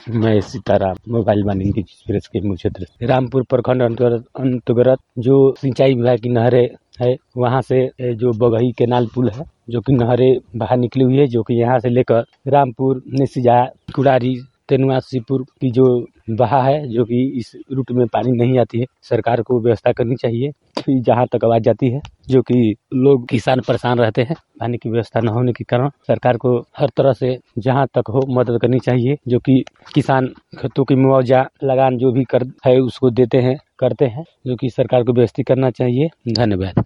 मैं सीताराम मोबाइल वाणिज्य एक्सप्रेस के मुख्य क्षेत्र से रामपुर प्रखंड अंतर्गत जो सिंचाई विभाग की नहरें है, वहाँ से जो बगही केनाल पुल है, जो कि नहरें बाहर निकली हुई है, जो कि यहाँ से लेकर रामपुर निसिजा कुड़ारी तेनुआ सीपुर की जो बहा है, जो कि इस रूट में पानी नहीं आती है। सरकार को व्यवस्था करनी चाहिए कि जहाँ तक आवाज जाती है, जो कि लोग किसान परेशान रहते हैं पानी की व्यवस्था न होने के कारण। सरकार को हर तरह से जहाँ तक हो मदद करनी चाहिए, जो कि किसान खेतों की मुआवजा लगान जो भी कर है उसको देते हैं करते हैं, जो कि सरकार को व्यवस्थित करना चाहिए। धन्यवाद।